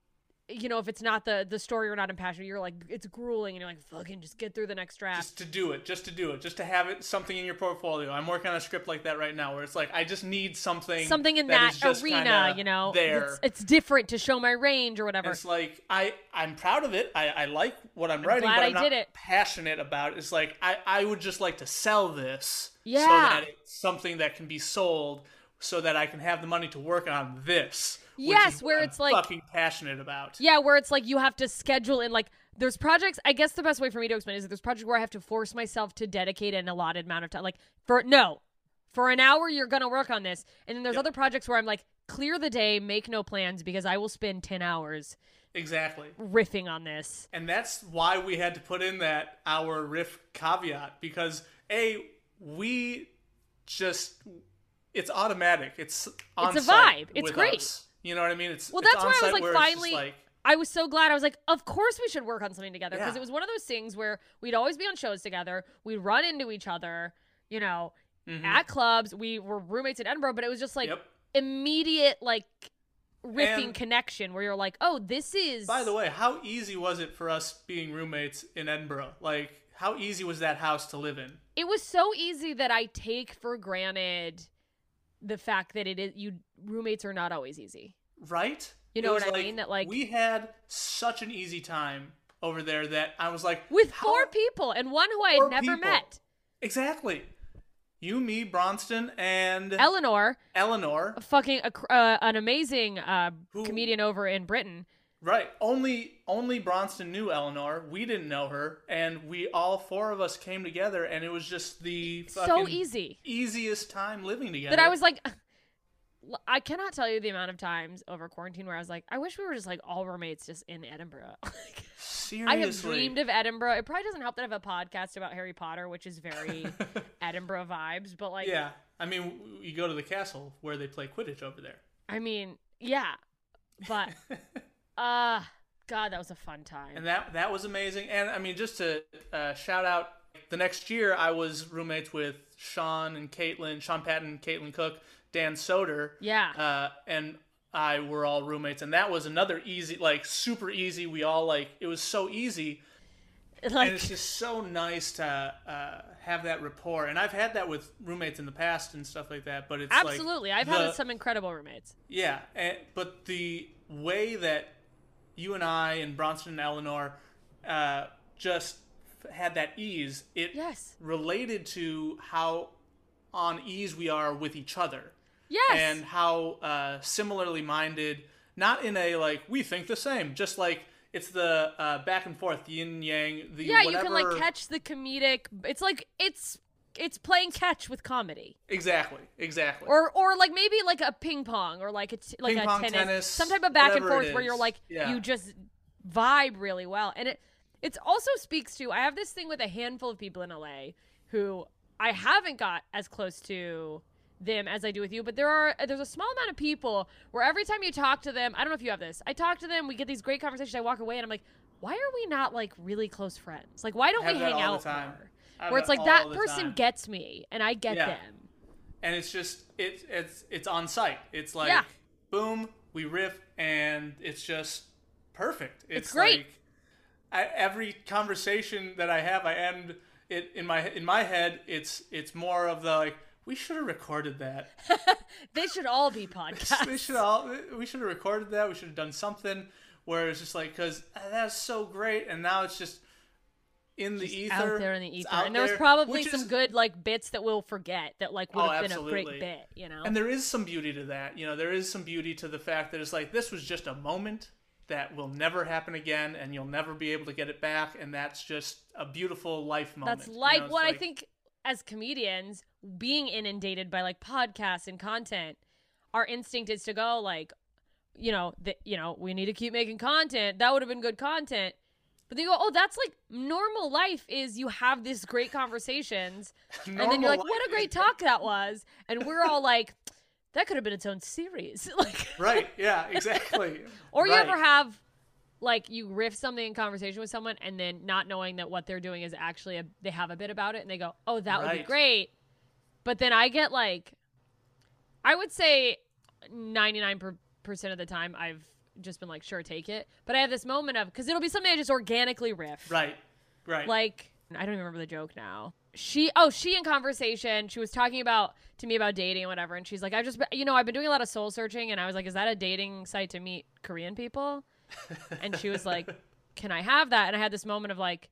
you know, if it's not the the story you're not impassioned, you're like, it's grueling, and you're like, fucking just get through the next draft. Just to do it, just to do it, just to have it something in your portfolio. I'm working on a script like that right now, where it's like I just need something, something in that, that, is just arena, you know, there. It's, it's different to show my range or whatever. And it's like I I'm proud of it. I, I like what I'm, I'm writing, glad but I I'm not did it. passionate about it. It's like I I would just like to sell this, Yeah. so that it's something that can be sold, so that I can have the money to work on this. Which Yes, is where what it's I'm like fucking passionate about. Yeah, where it's like you have to schedule in, like, there's projects, I guess the best way for me to explain is that there's projects where I have to force myself to dedicate an allotted amount of time. Like, for, no, for an hour you're going to work on this. And then there's Yep. other projects where I'm like, clear the day, make no plans, because I will spend ten hours Exactly. riffing on this. And that's why we had to put in that hour riff caveat, because A, we just, it's automatic. It's on It's a vibe. It's with great. us. You know what I mean? It's Well, it's that's why I was on-site like, where it's just finally, like, I was so glad. I was like, of course we should work on something together, because Yeah. it was one of those things where we'd always be on shows together. We'd run into each other, you know, mhm. at clubs. We were roommates in Edinburgh, but it was just like Yep. immediate, like, riffing And- connection where you're like, oh, this is. By the way, how easy was it for us being roommates in Edinburgh? Like, how easy was that house to live in? It was so easy that I take for granted the fact that it is you roommates are not always easy. Right? You It know was what I mean? That, like- we had such an easy time over there that I was like, With how- four people and one who I Four had never people. met. Exactly. You, me, Bronston, and Eleanor, Eleanor. a fucking a, cr- uh, an amazing uh, Who- comedian over in Britain. Right. Only only Bronston knew Eleanor. We didn't know her, and we all four of us came together, and it was just the So fucking easy. easiest time living together. That I was like, I cannot tell you the amount of times over quarantine where I was like, I wish we were just like all roommates just in Edinburgh. Like, seriously. I have dreamed of Edinburgh. It probably doesn't help that I have a podcast about Harry Potter, which is very Edinburgh vibes, but like, Yeah, I mean, you go to the castle where they play Quidditch over there. I mean, yeah, but uh God, that was a fun time. And that that was amazing. And I mean, just to uh, shout out, the next year I was roommates with Sean and Caitlin, Sean Patton, Caitlin Cook, Dan Soder. Yeah. Uh, and I were all roommates, and that was another easy, like super easy. We all like it was so easy, Like, and it's just so nice to uh, have that rapport. And I've had that with roommates in the past and stuff like that. But it's like absolutely. I've the- had some incredible roommates. Yeah, and, but the way that you and I and Bronson and Eleanor uh, just had that ease, it Yes. related to how on ease we are with each other. Yes. And how uh, similarly minded, not in a like, we think the same, just like it's the uh, back and forth, the yin yang, the yeah, whatever. you can like catch the comedic. It's like it's it's playing catch with comedy. Exactly, exactly. Or or like maybe like a ping pong or like a t- like Ping a pong, tennis, tennis, some type of back and whatever it forth where you're is. like Yeah. you just vibe really well. And it it also speaks to, I have this thing with a handful of people in L A who I haven't got as close to them as I do with you, but there are there's a small amount of people where every time you talk to them, I don't know if you have this, I talk to them, we get these great conversations, I walk away and I'm like, why are we not like really close friends? Like, why don't Have we that hang all out the time. more? Have Where it's that like that all the person time. gets me and I get Yeah. them. And it's just it, it's it's on site. It's like Yeah. boom, we riff, and it's just perfect. It's, great. Like, I, every conversation that I have, I end it in my in my head. It's it's more of the like, we should have recorded that. They should all be we podcasts. should all we should have recorded that. We should have done something where it's just like, because that's so great, and now it's just in the ether, out there in the It's ether. out And there was there, probably which some is- good like bits that we'll forget that like would Oh, have been a absolutely. great bit, you know? And there is some beauty to that. You know, there is some beauty to the fact that it's like, this was just a moment that will never happen again, and you'll never be able to get it back, and that's just a beautiful life moment. That's you like know, it's what I like- think as comedians, being inundated by like podcasts and content, our instinct is to go like, you know, that you know, we need to keep making content. That would have been good content. But then you go, oh, that's like normal life is you have these great conversations. and then Normal you're like, life what a is- great talk that was. And we're all like, that could have been its own series. Like, Right, yeah, exactly. or you Right. ever have, like, you riff something in conversation with someone and then not knowing that what they're doing is actually, a, they have a bit about it and they go, oh, that would be Right. great. But then I get, like, I would say ninety-nine percent of the time I've just been like, sure, take it. But I have this moment of, because it'll be something I just organically riff. Right. Right. Like, I don't even remember the joke now. She, oh, she in conversation, she was talking about, to me about dating and whatever. And she's like, I've just, been, you know, I've been doing a lot of soul searching. And I was like, is that a dating site to meet Korean people? And she was like, can I have that? And I had this moment of like,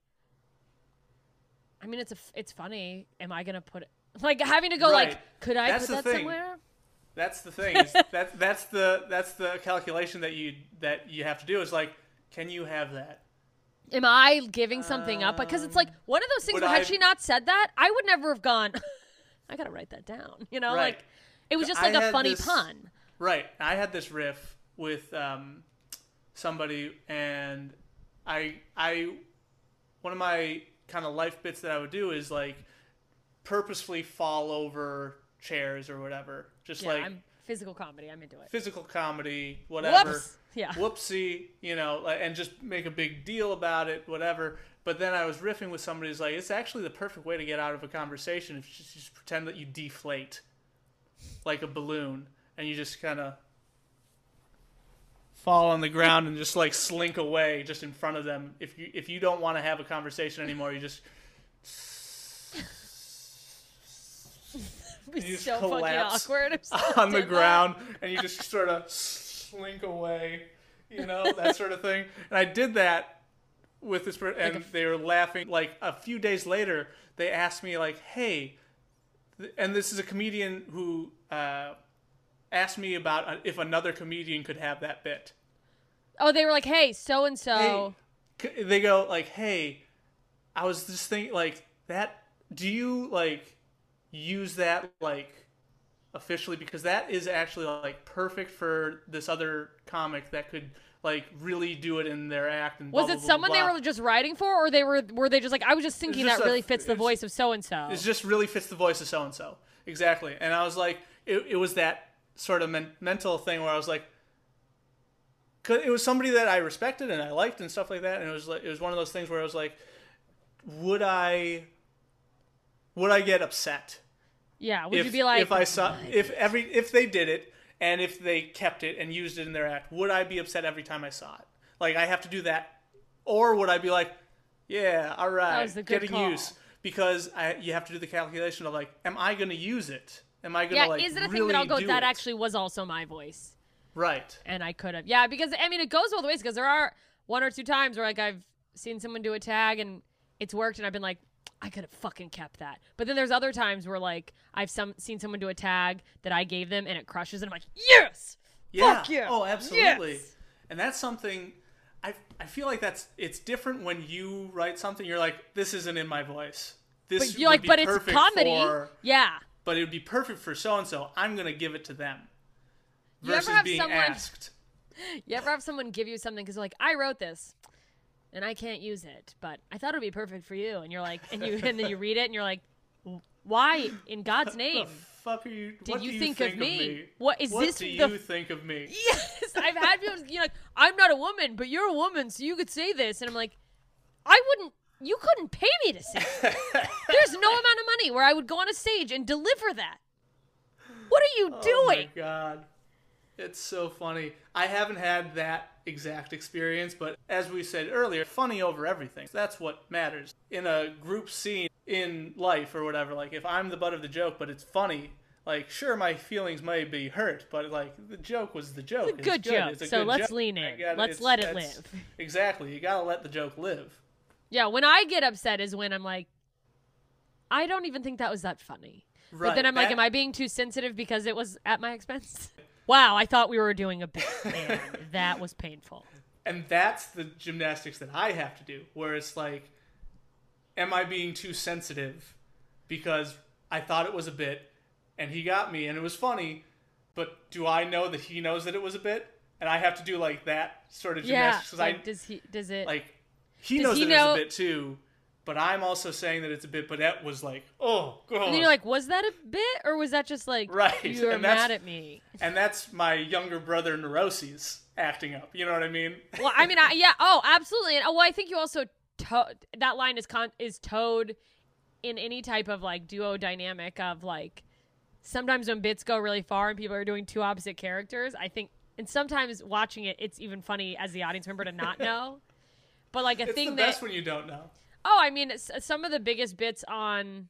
I mean, it's a, it's funny. Am I going to put it, like having to go Right. like, could I That's put the that thing. somewhere? That's the thing. Is that that's the that's the calculation that you that you have to do. Is like, can you have that? Am I giving something up? Because it's like one of those things would where had I- she not said that, I would never have gone, I got to write that down. You know, Right. like it was just I like a had funny this- pun. Right. I had this riff with um, somebody, and I I one of my kind of life bits that I would do is like purposefully fall over chairs or whatever, just Yeah, like I'm physical comedy. I'm into it. physical comedy, whatever. Whoops. Yeah. Whoopsie, you know, like, and just make a big deal about it, whatever. But then I was riffing with somebody who's like, it's actually the perfect way to get out of a conversation if you just pretend that you deflate like a balloon and you just kind of fall on the ground and just like slink away just in front of them. If you if you don't want to have a conversation anymore, you just It'd be you just so fucking collapse awkward if someone on the did that. ground and you just sort of slink away, you know, that sort of thing. And I did that with this person, and they were laughing. Like a few days later, they asked me like, hey, th- and this is a comedian who uh, asked me about uh, if another comedian could have that bit. Oh, they were like, hey, so and so. Hey, c- they go like, hey, I was just thinking like that. Do you like use that like officially, because that is actually like perfect for this other comic that could like really do it in their act. And Was blah, it blah, someone blah, blah. they were just writing for, or they were were they just like, I was just thinking just that a- really fits the it's- voice of so and so. It just really fits the voice of so and so exactly. And I was like, it, it was that sort of men- mental thing where I was like, cause it was somebody that I respected and I liked and stuff like that. And it was like, it was one of those things where I was like, would I, would I get upset? Yeah, would if, you be like, if I saw if every if they did it and if they kept it and used it in their act, would I be upset every time I saw it? Like I have to do that, or would I be like, yeah, all right, was a good getting call. use? Because I, you have to do the calculation of like, am I going to use it? Am I going to yeah, like is it a really thing that I'll go, do that it? actually was also my voice? Right. And I could have. Yeah, because, I mean, it goes both ways, because there are one or two times where, like, I've seen someone do a tag and it's worked, and I've been like, I could have fucking kept that. But then there's other times where, like, I've some seen someone do a tag that I gave them, and it crushes, and I'm like, yes! Yeah. Fuck yeah! Oh, absolutely. Yes! And that's something. I I feel like that's it's different when you write something. You're like, this isn't in my voice. This But you're would like, be but it's perfect comedy. for- Yeah. but it would be perfect for so and so. I'm gonna give it to them. You ever Versus have being someone- asked. You ever have someone give you something because they're like, I wrote this and I can't use it, but I thought it would be perfect for you. And you're like, and you and then you read it and you're like, why in God's name? The fuck are you? Did what you do you think think of me? me? What is what this do the- you think of me? Yes, I've had people, you're like, I'm not a woman, but you're a woman, so you could say this. And I'm like, I wouldn't, you couldn't pay me to say it. There's no amount of money where I would go on a stage and deliver that. What are you Oh doing? my god. It's so funny. I haven't had that exact experience, but as we said earlier, funny over everything. That's what matters. In a group scene in life or whatever, like if I'm the butt of the joke, but it's funny, like sure my feelings may be hurt, but like the joke was the joke. It's a good joke, It's a so good let's joke. lean I in. gotta- Let's it's- let it that's- live. Exactly. You gotta let the joke live. Yeah, when I get upset is when I'm like, I don't even think that was that funny. Right. But then I'm like, That- am I being too sensitive because it was at my expense? Wow, I thought we were doing a bit, and that was painful. And that's the gymnastics that I have to do, where it's like, am I being too sensitive because I thought it was a bit and he got me and it was funny, but do I know that he knows that it was a bit? And I have to do like that sort of Yeah, gymnastics. 'cause like, I, does he? Does it? like, he Does knows he that know- it's a bit too, but I'm also saying that it's a bit, but that was like, oh, God. and then you're like, was that a bit, or was that just like, Right, you were and that's- mad at me? And that's my younger brother neuroses acting up. You know what I mean? Well, I mean, I, yeah, oh, absolutely. And oh, well, I think you also to- that line is con- is towed in any type of like duo dynamic of like sometimes when bits go really far and people are doing two opposite characters. I think And sometimes watching it, it's even funny as the audience member to not know. But like a It's thing the that best when you don't know. oh, I mean, it's, some of the biggest bits on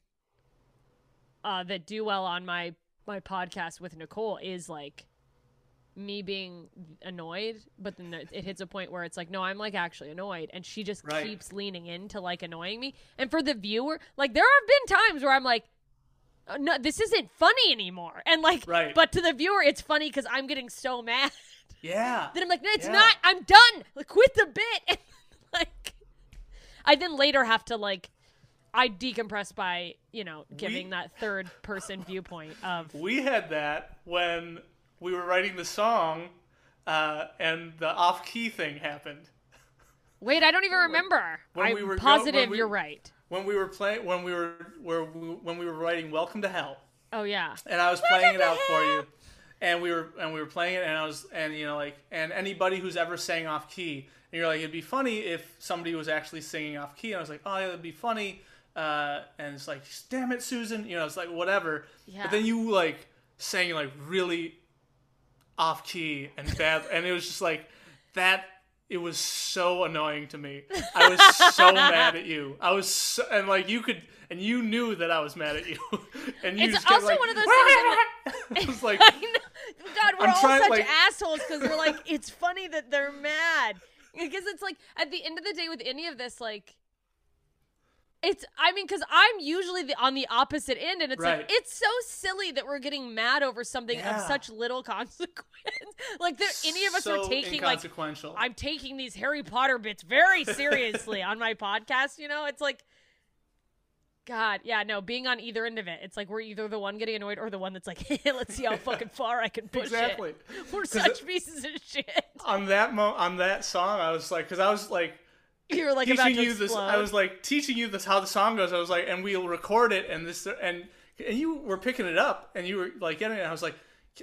uh, that do well on my my podcast with Nicole is like me being annoyed, but then it hits a point where it's like, no, I'm like actually annoyed, and she just Right. keeps leaning into like annoying me. And for the viewer, like there have been times where I'm like, "Uh, no, this isn't funny anymore, and like, Right. but to the viewer, it's funny because I'm getting so mad. Yeah. Then I'm like, no, it's Yeah. not. I'm done. Like, quit the bit. And like, I then later have to like, I decompress by you know giving We- that third person viewpoint of We had that when we were writing the song, uh, and the off-key thing happened. wait, I don't even remember. when I'm we were go- positive when we- you're right. When we were playing, when we were, where we, when we were writing "Welcome to Hell," Oh yeah. and I was playing it to out for Hell. you, and we were, and we were playing it, and I was, and you know, like, and anybody who's ever sang off-key, and you're like, it'd be funny if somebody was actually singing off-key, and I was like, oh, yeah, it'd be funny, uh, and it's like, damn it, Susan, you know, it's like whatever, Yeah. but then you like sang like really off key and bad, and it was just like that. It was so annoying to me. I was so mad at you. I was so, and like you could, and you knew that I was mad at you. And you It's just kept also like, one of those things it was like, I know. God, we're I'm all trying, such like- assholes because we're like, it's funny that they're mad. Because it's like, at the end of the day, with any of this, like, it's, I mean, because I'm usually the, on the opposite end, and it's Right. like, it's so silly that we're getting mad over something Yeah. of such little consequence. Like, that any of us so are taking, like, inconsequential. I'm taking these Harry Potter bits very seriously on my podcast, you know? It's like, God, yeah, no, being on either end of it, it's like we're either the one getting annoyed or the one that's like, hey, let's see how fucking far I can push Exactly. it. We're 'Cause such it- pieces of shit. on that mo- on that song, I was like, because I was like. You're like about teaching to you this, explode. I was like teaching you this how the song goes. I was like, and we'll record it, and this, and and you were picking it up, and you were like getting it. And I was like,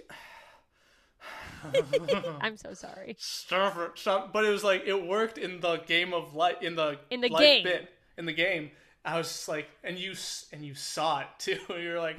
I'm so sorry. stop it, stop. But it was like it worked in the game of life, in the In the life game. bit, in the game. I was just like, and you s- and you saw it too. You're like,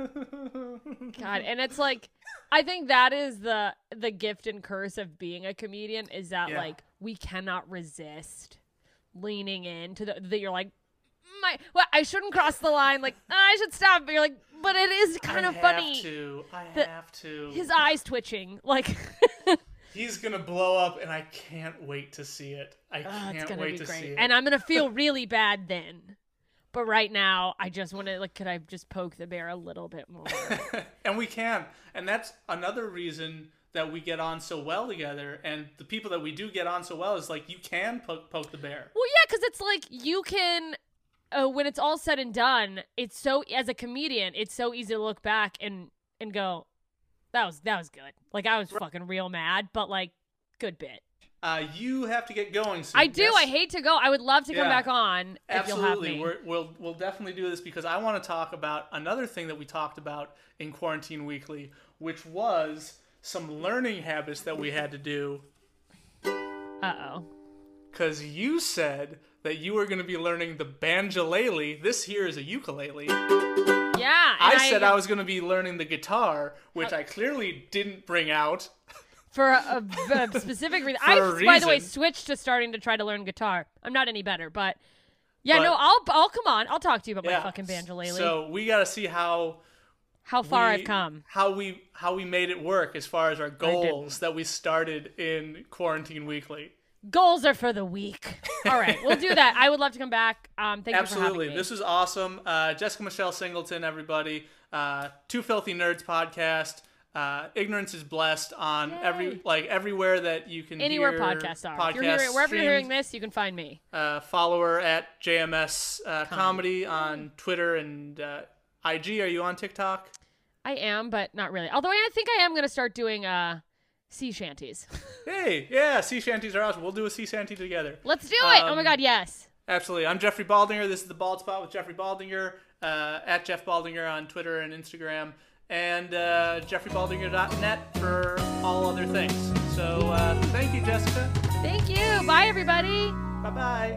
God, and it's like, I think that is the the gift and curse of being a comedian is that Yeah. like we cannot resist leaning into the that you're like, my well, I shouldn't cross the line. Like I should stop. But you're like, but it is kind I of have funny. To, I The- have to. His eyes twitching, like. He's gonna blow up, and I can't wait to see it. I Oh, can't it's gonna wait be to great. see it. And I'm gonna feel really bad then. But right now, I just want to like, could I just poke the bear a little bit more? And we can. And that's another reason that we get on so well together. And the people that we do get on so well is like, you can poke, poke the bear. Well, yeah, because it's like you can, uh, when it's all said and done, it's so as a comedian, it's so easy to look back and and go, that was that was good. Like I was fucking real mad, but like, good bit. Uh, you have to get going soon. I do. Yes? I hate to go. I would love to come Yeah. back on if you'll have Absolutely. me. We're, we'll we'll definitely do this because I want to talk about another thing that we talked about in Quarantine Weekly, which was some learning habits that we had to do. Uh oh. Because you said that you were going to be learning the banjolele. This here is a ukulele. Yeah. I and said I was going to be learning the guitar, which Uh, I clearly didn't bring out. For a, a, a specific reason. For I, a by the way, reason. switched to starting to try to learn guitar. I'm not any better, but yeah, But- no, I'll I'll come on. I'll talk to you about Yeah. my fucking banjolele. So we got to see how How far we, I've come. how we how we made it work as far as our didn't. goals that we started in Quarantine Weekly. Goals are for the week. All right, we'll do that. I would love to come back. Um, thank Absolutely, you for having me. this was awesome. Uh, Jessica Michelle Singleton, everybody. Uh, Two Filthy Nerds podcast. Uh, Ignorance is blessed on Yay. every like everywhere that you can Anywhere hear podcasts are. If you're podcasts hearing, wherever you're hearing streamed. this, you can find me. Uh, follow her at J M S uh, Comedy on Twitter and uh, I G. Are you on TikTok? I am, but not really. Although I think I am going to start doing uh, sea shanties. Hey, yeah, sea shanties are awesome. We'll do a sea shanty together. Let's do it. oh my Um, God, yes. Absolutely. I'm Jeffrey Baldinger. This is The Bald Spot with Jeffrey Baldinger, uh, at Jeff Baldinger on Twitter and Instagram, and uh, jeffrey baldinger dot net for all other things. So uh, thank you, Jessica. Thank you. Bye, everybody. Bye-bye.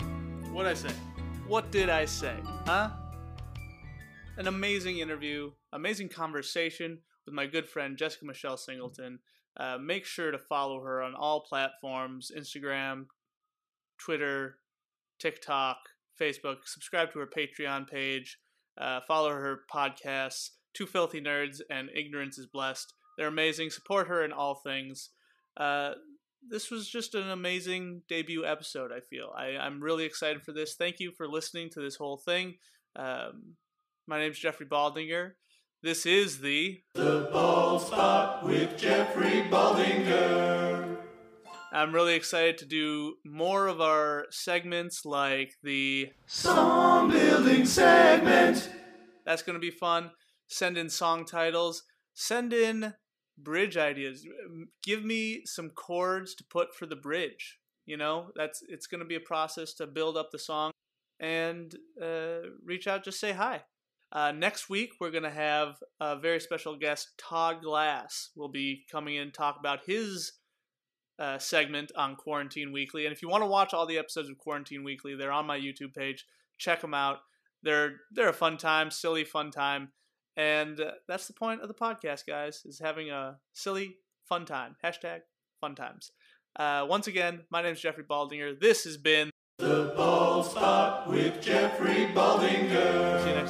What'd I say? What did I say? Huh? An amazing interview amazing conversation with my good friend Jessica Michelle Singleton. Uh, make sure to follow her on all platforms, Instagram, Twitter, TikTok, Facebook. Subscribe to her Patreon page. Uh, follow her podcasts, Two Filthy Nerds and Ignorance is Blessed. They're amazing. Support her in all things. Uh, this was just an amazing debut episode, I feel. I, I'm really excited for this. Thank you for listening to this whole thing. Um, my name's Jeffrey Baldinger. This is the The Bald Spot with Jeffrey Baldinger. I'm really excited to do more of our segments like the Song building segment. That's going to be fun. Send in song titles. Send in bridge ideas. Give me some chords to put for the bridge. You know, that's it's going to be a process to build up the song. And uh, reach out, just say hi. Uh, next week, we're going to have a very special guest, Todd Glass, will be coming in to talk about his uh, segment on Quarantine Weekly. And if you want to watch all the episodes of Quarantine Weekly, they're on my YouTube page. Check them out. They're they're a fun time, silly fun time. And uh, that's the point of the podcast, guys, is having a silly, fun time. Hashtag fun times. Uh, once again, my name is Jeffrey Baldinger. This has been The Bald Spot with Jeffrey Baldinger. See you next